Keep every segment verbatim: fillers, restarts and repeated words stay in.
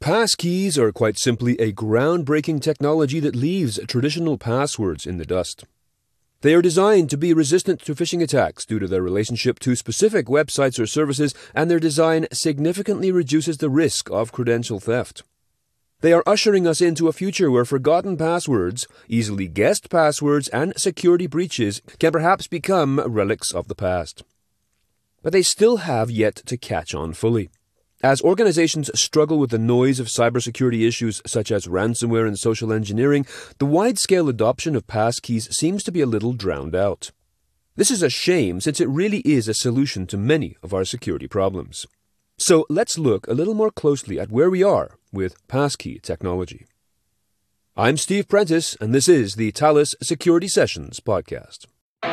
Passkeys are quite simply a groundbreaking technology that leaves traditional passwords in the dust. They are designed to be resistant to phishing attacks due to their relationship to specific websites or services, and their design significantly reduces the risk of credential theft. They are ushering us into a future where forgotten passwords, easily guessed passwords, and security breaches can perhaps become relics of the past. But they still have yet to catch on fully. As organizations struggle with the noise of cybersecurity issues such as ransomware and social engineering, the wide-scale adoption of passkeys seems to be a little drowned out. This is a shame, since it really is a solution to many of our security problems. So let's look a little more closely at where we are with passkey technology. I'm Steve Prentice, and this is the Thales Security Sessions podcast.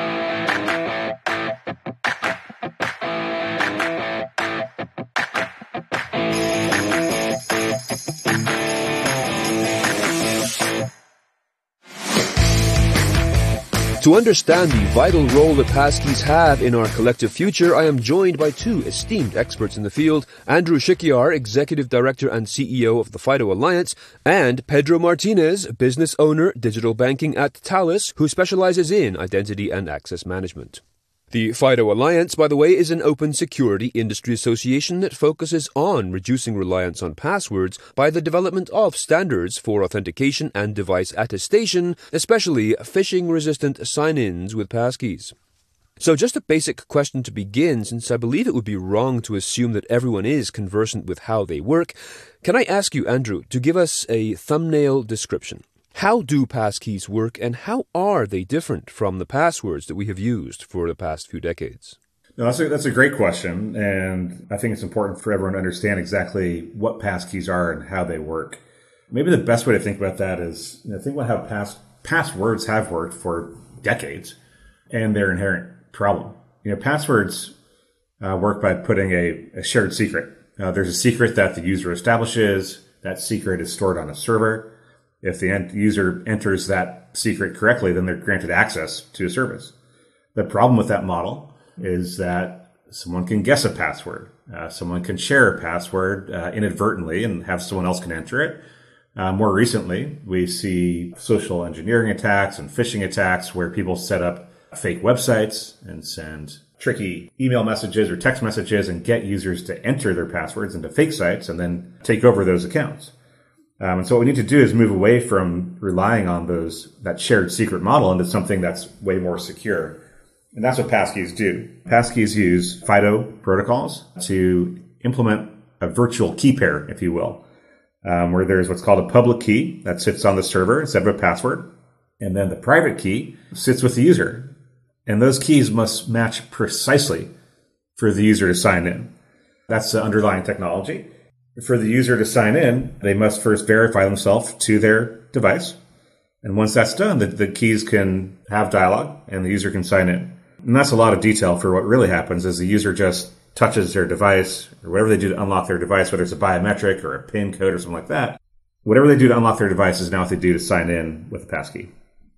To understand the vital role that passkeys have in our collective future, I am joined by two esteemed experts in the field, Andrew Shikyar, Executive Director and C E O of the FIDO Alliance, and Pedro Martinez, Business Owner, Digital Banking at Thales, who specializes in identity and access management. The FIDO Alliance, by the way, is an open security industry association that focuses on reducing reliance on passwords by the development of standards for authentication and device attestation, especially phishing-resistant sign-ins with passkeys. So just a basic question to begin, since I believe it would be wrong to assume that everyone is conversant with how they work. Can I ask you, Andrew, to give us a thumbnail description? How do passkeys work, and how are they different from the passwords that we have used for the past few decades? No, that's a, that's a great question, and I think it's important for everyone to understand exactly what passkeys are and how they work. Maybe the best way to think about that is, you know, think about how pass, passwords have worked for decades and their inherent problem. You know, passwords uh, work by putting a, a shared secret. Uh, there's a secret that the user establishes. That secret is stored on a server. If the end user enters that secret correctly, then they're granted access to a service. The problem with that model is that someone can guess a password. Uh, someone can share a password uh, inadvertently and have someone else can enter it. Uh, more recently, we see social engineering attacks and phishing attacks where people set up fake websites and send tricky email messages or text messages and get users to enter their passwords into fake sites and then take over those accounts. Um, and so what we need to do is move away from relying on those that shared secret model into something that's way more secure. And that's what passkeys do. Passkeys use FIDO protocols to implement a virtual key pair, if you will, um, where there's what's called a public key that sits on the server instead of a password. And then the private key sits with the user. And those keys must match precisely for the user to sign in. That's the underlying technology. For the user to sign in, they must first verify themselves to their device. And once that's done, the, the keys can have dialogue and the user can sign in. And that's a lot of detail for what really happens is the user just touches their device or whatever they do to unlock their device, whether it's a biometric or a PIN code or something like that. Whatever they do to unlock their device is now what they do to sign in with a passkey.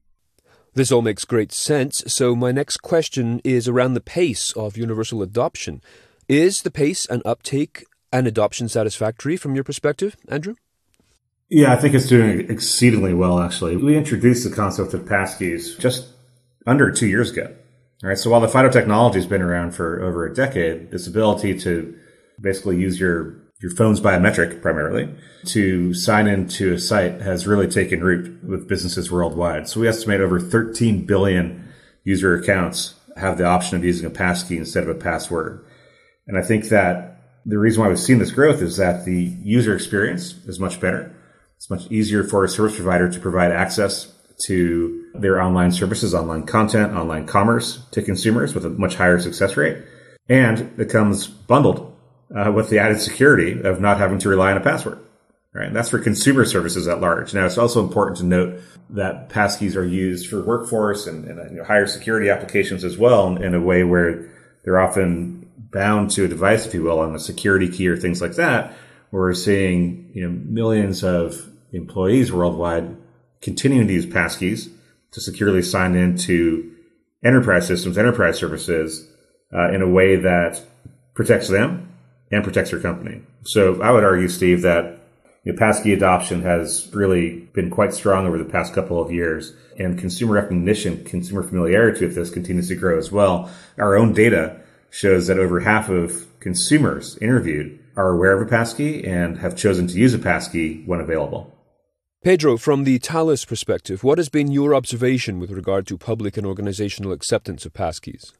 This all makes great sense. So my next question is around the pace of universal adoption. Is the pace and uptake and adoption satisfactory from your perspective, Andrew? Yeah, I think it's doing exceedingly well, actually. We introduced the concept of passkeys just under two years ago. All right, so while the FIDO technology has been around for over a decade, this ability to basically use your, your phone's biometric primarily to sign into a site has really taken root with businesses worldwide. So we estimate over thirteen billion user accounts have the option of using a passkey instead of a password. And I think that the reason why we've seen this growth is that the user experience is much better. It's much easier for a service provider to provide access to their online services, online content, online commerce to consumers with a much higher success rate. And it comes bundled uh, with the added security of not having to rely on a password. Right? And that's for consumer services at large. Now, it's also important to note that passkeys are used for workforce and, and you know, higher security applications as well in, in a way where they're often bound to a device, if you will, on a security key or things like that, where we're seeing, you know, millions of employees worldwide continuing to use passkeys to securely sign into enterprise systems, enterprise services, uh, in a way that protects them and protects their company. So I would argue, Steve, that You know, passkey adoption has really been quite strong over the past couple of years, and consumer recognition, consumer familiarity with this continues to grow as well. Our own data shows that over half of consumers interviewed are aware of a passkey and have chosen to use a passkey when available. Pedro, from the Thales perspective, what has been your observation with regard to public and organizational acceptance of passkeys?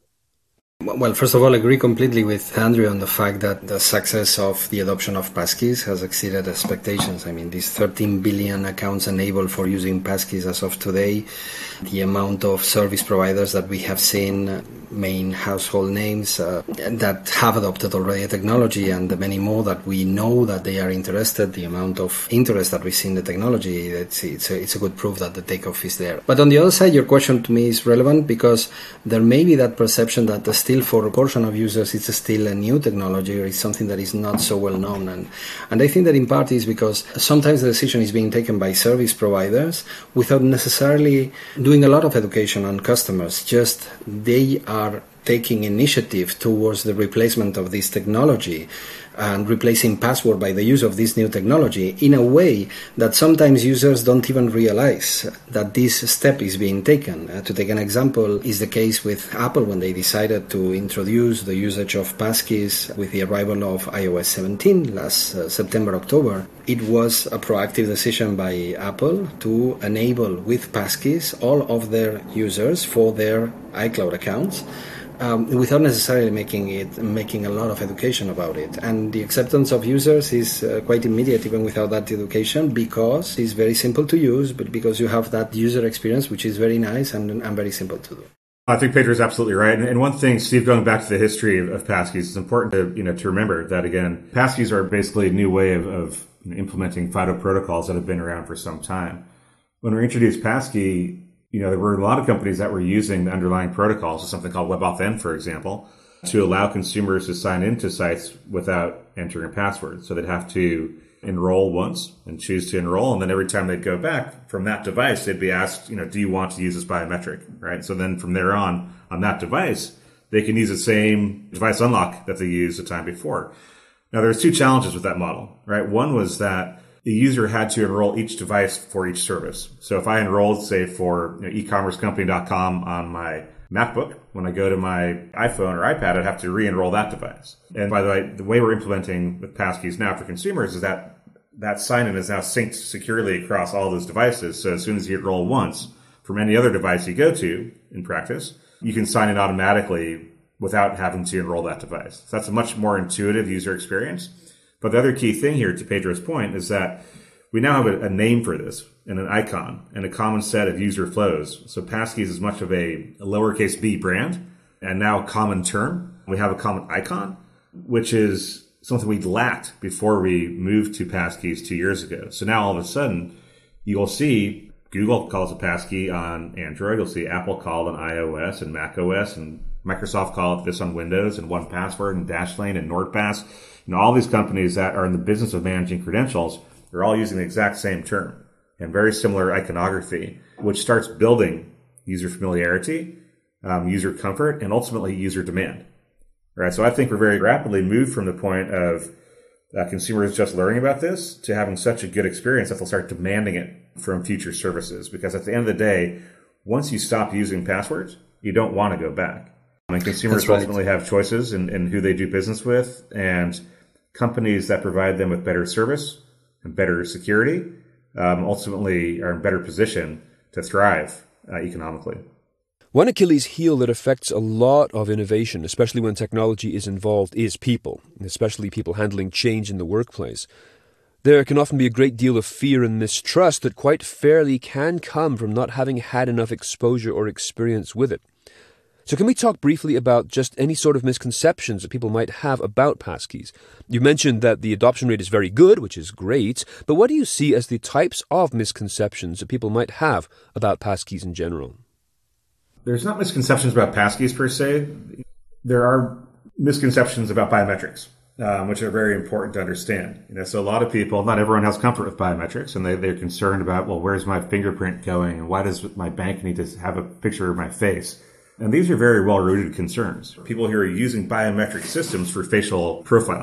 Well, first of all, I agree completely with Andrew on the fact that the success of the adoption of passkeys has exceeded expectations. I mean, these thirteen billion accounts enabled for using passkeys as of today, the amount of service providers that we have seen, main household names uh, that have adopted already a technology, and the many more that we know that they are interested, the amount of interest that we see in the technology, it's, it's, a, it's a good proof that the takeoff is there. But on the other side, your question to me is relevant because there may be that perception that the still for a portion of users it's still a new technology or it's something that is not so well known. And, and I think that in part is because sometimes the decision is being taken by service providers without necessarily doing a lot of education on customers. Just they are taking initiative towards the replacement of this technology and replacing password by the use of this new technology in a way that sometimes users don't even realize that this step is being taken. Uh, to take an example is the case with Apple when they decided to introduce the usage of passkeys with the arrival of i O S seventeen last uh, September, October. It was a proactive decision by Apple to enable with passkeys all of their users for their iCloud accounts. Um, without necessarily making it making a lot of education about it. And the acceptance of users is uh, quite immediate even without that education because it's very simple to use, but because you have that user experience which is very nice and, and very simple to do. I think Pedro is absolutely right. And, and one thing, Steve, going back to the history of, of passkeys, it's important to you know to remember that, again, passkeys are basically a new way of, of you know, implementing FIDO protocols that have been around for some time. When we introduced passkey, you know, there were a lot of companies that were using the underlying protocols, so something called WebAuthn, for example, to allow consumers to sign into sites without entering a password. So they'd have to enroll once and choose to enroll. And then every time they'd go back from that device, they'd be asked, you know, do you want to use this biometric, right? So then from there on, on that device, they can use the same device unlock that they used the time before. Now, there's two challenges with that model, right? One was that the user had to enroll each device for each service. So if I enrolled, say, for you know, e commerce company dot com on my MacBook, when I go to my iPhone or iPad, I'd have to re-enroll that device. And by the way, the way we're implementing with passkeys now for consumers is that that sign-in is now synced securely across all those devices. So as soon as you enroll once from any other device you go to, in practice, you can sign in automatically without having to enroll that device. So that's a much more intuitive user experience. But the other key thing here, to Pedro's point, is that we now have a, a name for this and an icon and a common set of user flows. So passkeys is much of a, a lowercase b brand and now a common term. We have a common icon, which is something we lacked before we moved to passkeys two years ago. So now all of a sudden, you will see Google calls a passkey on Android. You'll see Apple call it on iOS and macOS, and Microsoft call it this on Windows, and one password and Dashlane and NordPass. You know, all these companies that are in the business of managing credentials, they're all using the exact same term and very similar iconography, which starts building user familiarity, um, user comfort, and ultimately user demand. Right. So I think we're very rapidly moved from the point of uh, consumers just learning about this to having such a good experience that they'll start demanding it from future services. Because at the end of the day, once you stop using passwords, you don't want to go back. I mean, consumers right. ultimately have choices in, in who they do business with, and companies that provide them with better service and better security um, ultimately are in better position to thrive uh, economically. One Achilles heel that affects a lot of innovation, especially when technology is involved, is people, especially people handling change in the workplace. There can often be a great deal of fear and mistrust that quite fairly can come from not having had enough exposure or experience with it. So can we talk briefly about just any sort of misconceptions that people might have about passkeys? You mentioned that the adoption rate is very good, which is great, but what do you see as the types of misconceptions that people might have about passkeys in general? There's not misconceptions about passkeys per se. There are misconceptions about biometrics, um, which are very important to understand. You know, so a lot of people, not everyone has comfort with biometrics, and they, they're concerned about, well, where's my fingerprint going, and why does my bank need to have a picture of my face? And these are very well-rooted concerns. People who are using biometric systems for facial profiling,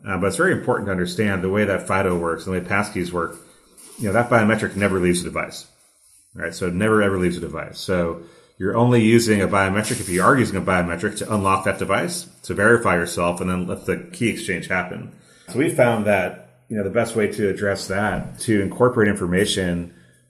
Uh, but it's very important to understand the way that FIDO works and the way passkeys work. You know, that biometric never leaves the device, right? So it never ever leaves the device. So you're only using a biometric if you are using a biometric to unlock that device, to verify yourself, and then let the key exchange happen. So we found that, you know, the best way to address that, to incorporate information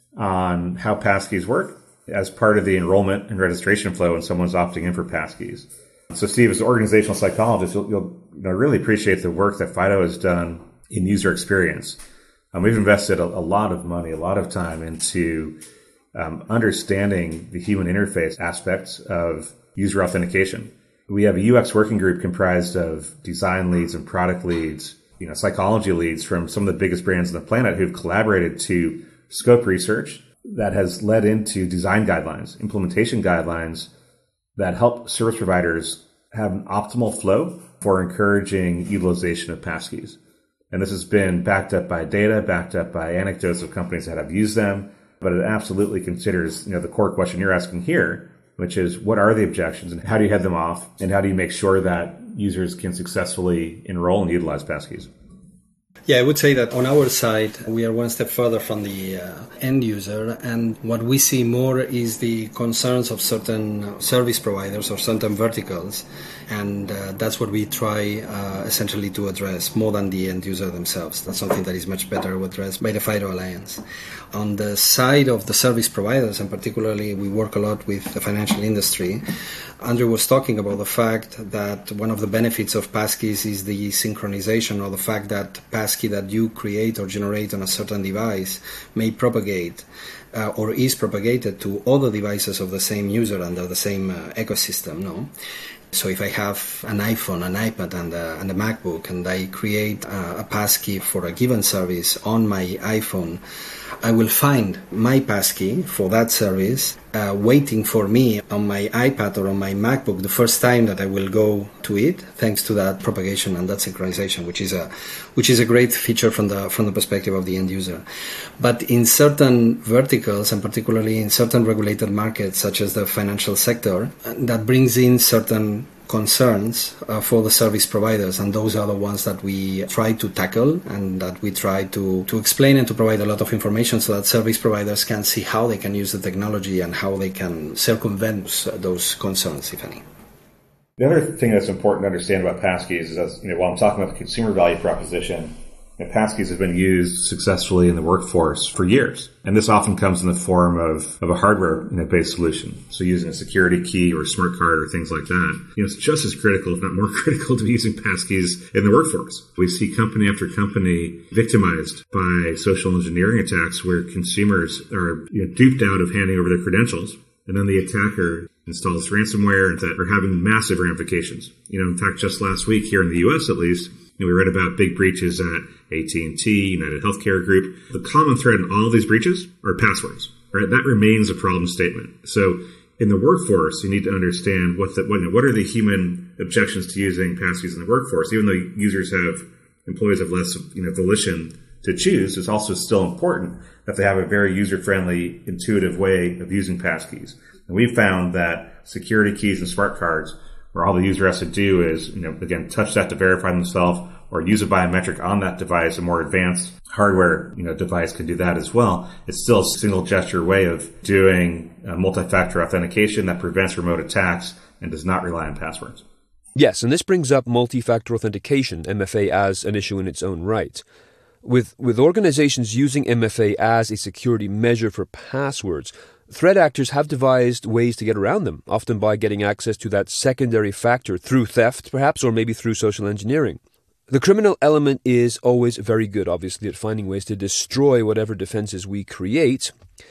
on how passkeys work as part of the enrollment and registration flow when someone's opting in for passkeys. So Steve, as an organizational psychologist, you'll, you'll you know, really appreciate the work that FIDO has done in user experience. Um, we've invested a, a lot of money, a lot of time into um, understanding the human interface aspects of user authentication. We have a U X working group comprised of design leads and product leads, you know, psychology leads from some of the biggest brands on the planet who've collaborated to scope research that has led into design guidelines, implementation guidelines that help service providers have an optimal flow for encouraging utilization of passkeys. And this has been backed up by data, backed up by anecdotes of companies that have used them, but it absolutely considers, you know, the core question you're asking here, which is what are the objections and how do you head them off, and how do you make sure that users can successfully enroll and utilize passkeys? Yeah, I would say that on our side, we are one step further from the uh, end user, and what we see more is the concerns of certain service providers or certain verticals, and uh, that's what we try uh, essentially to address more than the end user themselves. That's something that is much better addressed by the FIDO Alliance. On the side of the service providers, and particularly we work a lot with the financial industry, Andrew was talking about the fact that one of the benefits of passkeys is the synchronization, or the fact that passkey that you create or generate on a certain device may propagate uh, or is propagated to other devices of the same user under the same uh, ecosystem, no? So if I have an iPhone, an iPad, and a, and a MacBook, and I create a, a passkey for a given service on my iPhone, I will find my passkey for that service uh, waiting for me on my iPad or on my MacBook the first time that I will go to it, thanks to that propagation and that synchronization, which is a which is a great feature from the from the perspective of the end user. But in certain verticals, and particularly in certain regulated markets such as the financial sector, that brings in certain concerns uh, for the service providers, and those are the ones that we try to tackle and that we try to, to explain and to provide a lot of information so that service providers can see how they can use the technology and how they can circumvent those concerns, if any. The other thing that's important to understand about passkeys is, as, you know, while I'm talking about the consumer value proposition, you know, passkeys have been used successfully in the workforce for years. And this often comes in the form of, of a hardware you know, based solution. So using a security key or a smart card or things like that. You know, it's just as critical, if not more critical, to be using passkeys in the workforce. We see company after company victimized by social engineering attacks where consumers are you know, duped out of handing over their credentials. And then the attacker installs ransomware that are having massive ramifications. You know, in fact, just last week here in the U S at least, you know, we read about big breaches at A T and T, United Healthcare Group. The common thread in all of these breaches are passwords, right? That remains a problem statement. So in the workforce, you need to understand what the, what, what are the human objections to using passkeys in the workforce. Even though users have, employees have less, you know, volition to choose, it's also still important that they have a very user-friendly, intuitive way of using passkeys. And we found that security keys and smart cards, where all the user has to do is, you know, again, touch that to verify themselves, or use a biometric on that device. A more advanced hardware, you know, device can do that as well. It's still a single gesture way of doing uh, multi-factor authentication that prevents remote attacks and does not rely on passwords. Yes, and this brings up multi-factor authentication, M F A, as an issue in its own right. With, with organizations using M F A as a security measure for passwords, threat actors have devised ways to get around them, often by getting access to that secondary factor through theft, perhaps, or maybe through social engineering. The criminal element is always very good, obviously, at finding ways to destroy whatever defenses we create.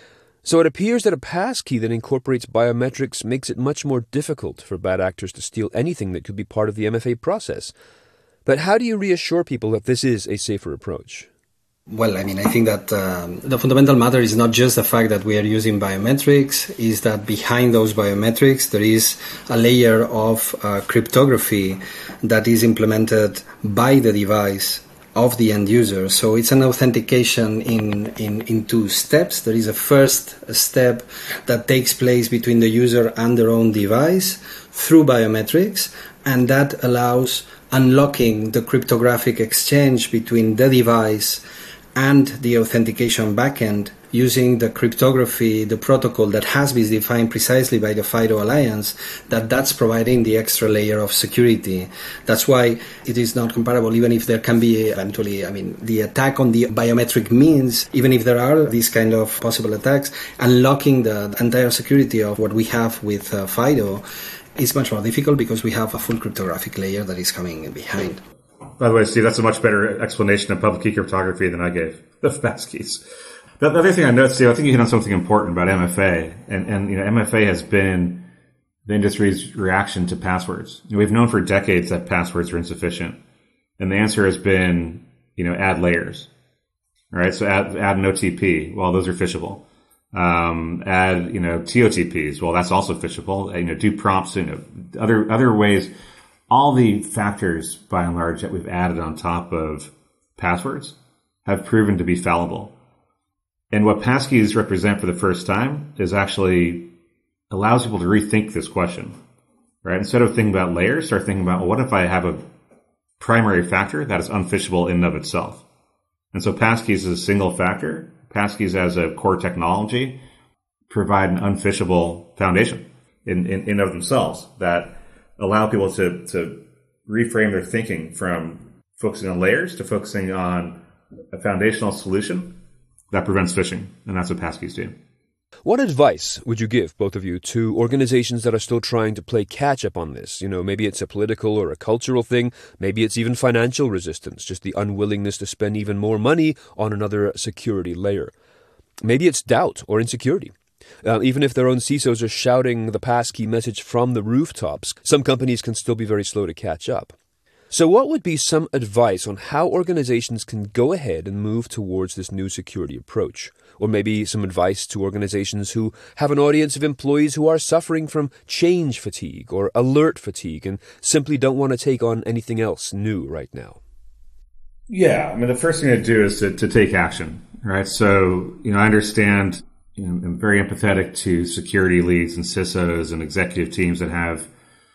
So it appears that a passkey that incorporates biometrics makes it much more difficult for bad actors to steal anything that could be part of the M F A process. But how do you reassure people that this is a safer approach? Well, I mean, I think that um, the fundamental matter is not just the fact that we are using biometrics, is that behind those biometrics there is a layer of uh, cryptography that is implemented by the device of the end user. So it's an authentication in, in, in two steps. There is a first step that takes place between the user and their own device through biometrics, and that allows unlocking the cryptographic exchange between the device and the authentication backend using the cryptography, the protocol that has been defined precisely by the FIDO Alliance, that that's providing the extra layer of security. That's why it is not comparable, even if there can be eventually, I mean, the attack on the biometric means, even if there are these kind of possible attacks, unlocking the entire security of what we have with uh, FIDO is much more difficult because we have a full cryptographic layer that is coming behind. By the way, Steve, that's a much better explanation of public key cryptography than I gave of passkeys. The other thing I noticed, Steve, I think you hit on something important about M F A, and, and you know, M F A has been the industry's reaction to passwords. You know, we've known for decades that passwords are insufficient, and the answer has been, you know, add layers. All right, so add add an O T P. Well, those are phishable. Um, add you know T O T Ps. Well, that's also phishable. You know, do prompts. You know, other other ways. All the factors, by and large, that we've added on top of passwords have proven to be fallible. And what passkeys represent for the first time is actually allows people to rethink this question, right? Instead of thinking about layers, start thinking about, well, what if I have a primary factor that is unphishable in and of itself? And so passkeys is a single factor. Passkeys as a core technology provide an unphishable foundation in, in, in and of themselves that allow people to, to reframe their thinking from focusing on layers to focusing on a foundational solution that prevents phishing. And that's what passkeys do. What advice would you give, both of you, to organizations that are still trying to play catch-up on this? You know, maybe it's a political or a cultural thing. Maybe it's even financial resistance, just the unwillingness to spend even more money on another security layer. Maybe it's doubt or insecurity. Uh, even if their own C I S Os are shouting the passkey message from the rooftops, some companies can still be very slow to catch up. So what would be some advice on how organizations can go ahead and move towards this new security approach? Or maybe some advice to organizations who have an audience of employees who are suffering from change fatigue or alert fatigue and simply don't want to take on anything else new right now? Yeah, I mean, the first thing to do is to, to take action, right? So, you know, I understand, you know, I'm very empathetic to security leads and C I S Os and executive teams that have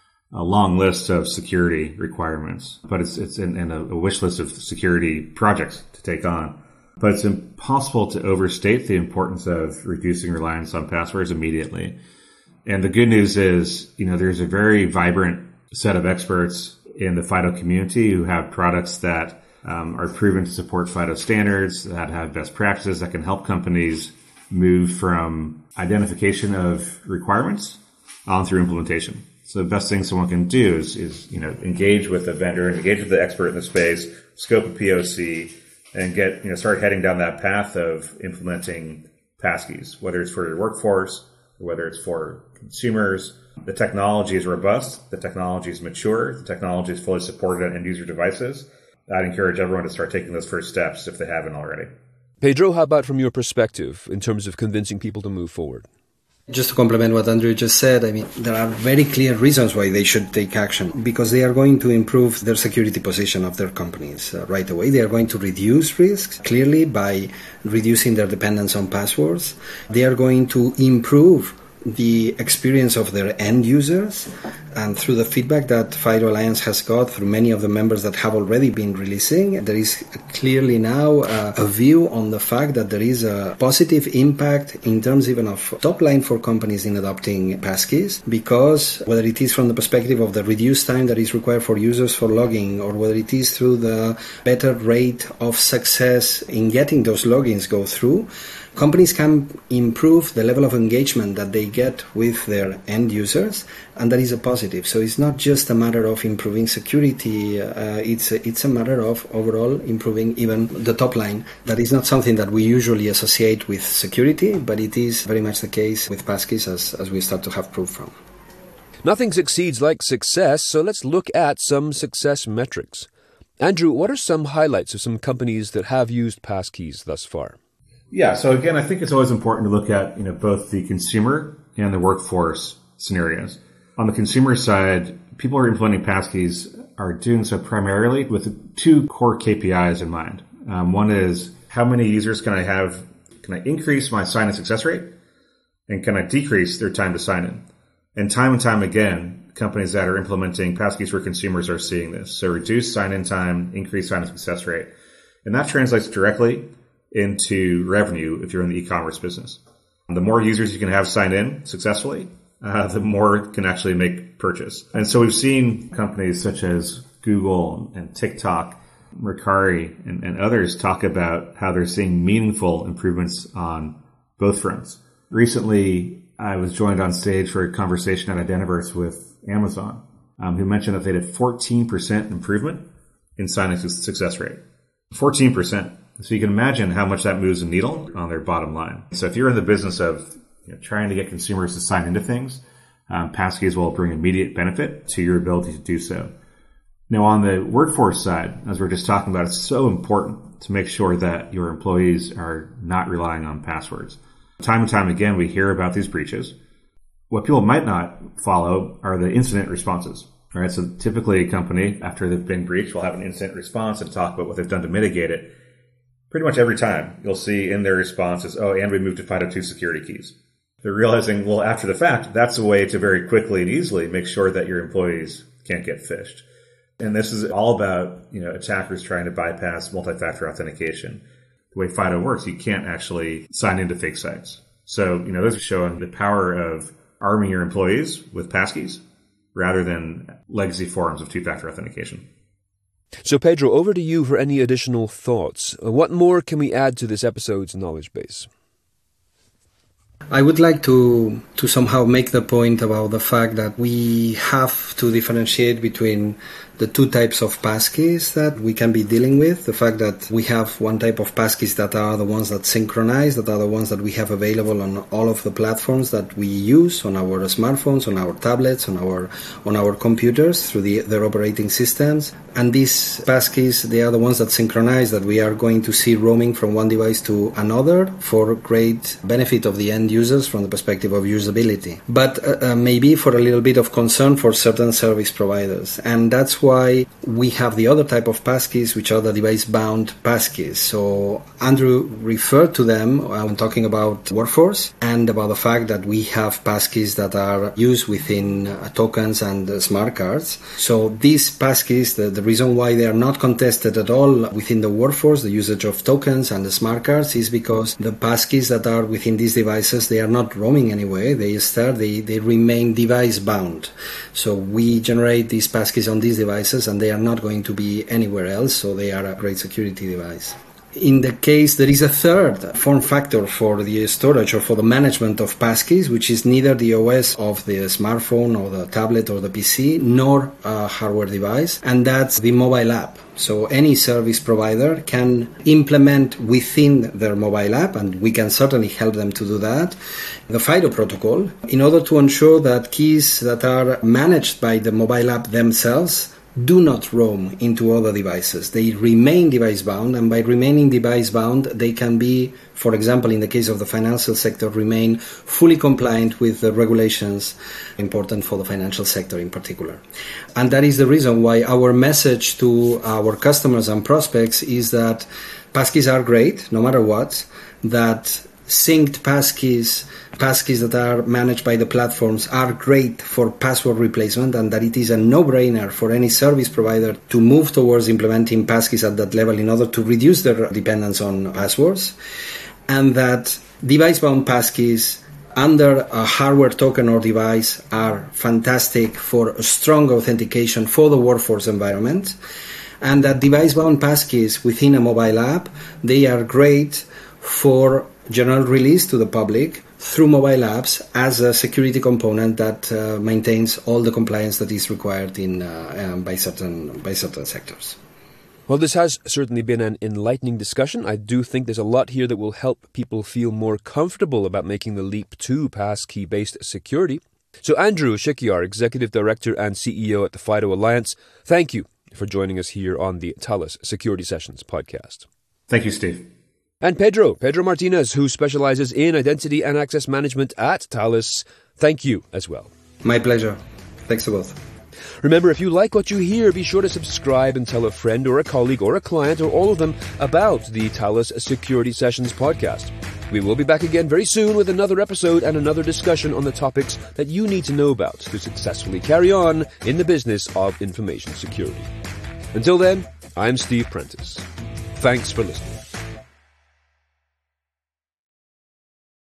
a long list of security requirements, but it's it's in, in a, a wish list of security projects to take on. But it's impossible to overstate the importance of reducing reliance on passwords immediately. And the good news is, you know, there's a very vibrant set of experts in the FIDO community who have products that um, are proven to support FIDO standards, that have best practices that can help companies move from identification of requirements on through implementation. So the best thing someone can do is, is, you know, engage with the vendor, engage with the expert in the space, scope a P O C, and get, you know, start heading down that path of implementing passkeys, whether it's for your workforce or whether it's for consumers. The technology is robust. The technology is mature. The technology is fully supported on end user devices. I'd encourage everyone to start taking those first steps if they haven't already. Pedro, how about from your perspective in terms of convincing people to move forward? Just to complement what Andrew just said, I mean, there are very clear reasons why they should take action, because they are going to improve their security position of their companies uh, right away. They are going to reduce risks, clearly, by reducing their dependence on passwords. They are going to improve the experience of their end users, and through the feedback that FIDO Alliance has got through many of the members that have already been releasing, there is clearly now uh, a view on the fact that there is a positive impact in terms even of top line for companies in adopting passkeys, because whether it is from the perspective of the reduced time that is required for users for logging, or whether it is through the better rate of success in getting those logins go through, companies can improve the level of engagement that they get with their end users, and that is a positive. So it's not just a matter of improving security, uh, it's, a, it's a matter of overall improving even the top line. That is not something that we usually associate with security, but it is very much the case with passkeys as, as we start to have proof from. Nothing succeeds like success, so let's look at some success metrics. Andrew, what are some highlights of some companies that have used passkeys thus far? Yeah, so again, I think it's always important to look at, you know, both the consumer and the workforce scenarios. On the consumer side, people who are implementing passkeys are doing so primarily with two core K P Is in mind. Um, one is, how many users can I have? Can I increase my sign-in success rate? And can I decrease their time to sign in? And time and time again, companies that are implementing passkeys for consumers are seeing this. So reduced sign-in time, increased sign-in success rate. And that translates directly into revenue if you're in the e-commerce business. The more users you can have sign in successfully, uh, the more can actually make purchase. And so we've seen companies such as Google and TikTok, Mercari, and, and others talk about how they're seeing meaningful improvements on both fronts. Recently, I was joined on stage for a conversation at Identiverse with Amazon, um, who mentioned that they had fourteen percent improvement in sign-in success rate. fourteen percent. So you can imagine how much that moves the needle on their bottom line. So if you're in the business of you know, trying to get consumers to sign into things, um, passkeys will bring immediate benefit to your ability to do so. Now, on the workforce side, as we're just talking about, it's so important to make sure that your employees are not relying on passwords. Time and time again, we hear about these breaches. What people might not follow are the incident responses. All right, so typically a company, after they've been breached, will have an incident response and talk about what they've done to mitigate it. Pretty much every time you'll see in their responses, oh, and we moved to FIDO two security keys. They're realizing, well, after the fact, that's a way to very quickly and easily make sure that your employees can't get phished. And this is all about, you know, attackers trying to bypass multi-factor authentication. The way FIDO works, you can't actually sign into fake sites. So, you know, this is showing the power of arming your employees with passkeys rather than legacy forms of two-factor authentication. So, Pedro, over to you for any additional thoughts. What more can we add to this episode's knowledge base? I would like to to somehow make the point about the fact that we have to differentiate between the two types of passkeys that we can be dealing with. The fact that we have one type of passkeys that are the ones that synchronize, that are the ones that we have available on all of the platforms that we use on our smartphones, on our tablets, on our on our computers through the, their operating systems. And these passkeys, they are the ones that synchronize, that we are going to see roaming from one device to another for great benefit of the end users from the perspective of usability. But uh, uh, maybe for a little bit of concern for certain service providers. And that's why why we have the other type of passkeys, which are the device-bound passkeys. So Andrew referred to them when talking about Workforce and about the fact that we have passkeys that are used within uh, tokens and uh, smart cards. So these passkeys, the, the reason why they are not contested at all within the Workforce, the usage of tokens and the smart cards, is because the passkeys that are within these devices, they are not roaming anywhere. They start, they, they remain device-bound. So we generate these passkeys on these devices and they are not going to be anywhere else, so they are a great security device. In the case, there is a third form factor for the storage or for the management of passkeys, which is neither the O S of the smartphone or the tablet or the P C, nor a hardware device, and that's the mobile app. So any service provider can implement within their mobile app, and we can certainly help them to do that, the FIDO protocol, in order to ensure that keys that are managed by the mobile app themselves do not roam into other devices. They remain device-bound, and by remaining device-bound, they can be, for example, in the case of the financial sector, remain fully compliant with the regulations important for the financial sector in particular. And that is the reason why our message to our customers and prospects is that passkeys are great, no matter what, that synced passkeys, passkeys that are managed by the platforms are great for password replacement, and that it is a no-brainer for any service provider to move towards implementing passkeys at that level in order to reduce their dependence on passwords, and that device-bound passkeys under a hardware token or device are fantastic for a strong authentication for the Workforce environment, and that device-bound passkeys within a mobile app, they are great for general release to the public through mobile apps as a security component that uh, maintains all the compliance that is required in uh, um, by certain by certain sectors. Well, this has certainly been an enlightening discussion. I do think there's a lot here that will help people feel more comfortable about making the leap to passkey-based security. So Andrew Shikyar, Executive Director and C E O at the FIDO Alliance, thank you for joining us here on the Thales Security Sessions podcast. Thank you, Steve. And Pedro, Pedro Martinez, who specializes in identity and access management at Thales, thank you as well. My pleasure. Thanks to both. Remember, if you like what you hear, be sure to subscribe and tell a friend or a colleague or a client or all of them about the Thales Security Sessions podcast. We will be back again very soon with another episode and another discussion on the topics that you need to know about to successfully carry on in the business of information security. Until then, I'm Steve Prentice. Thanks for listening.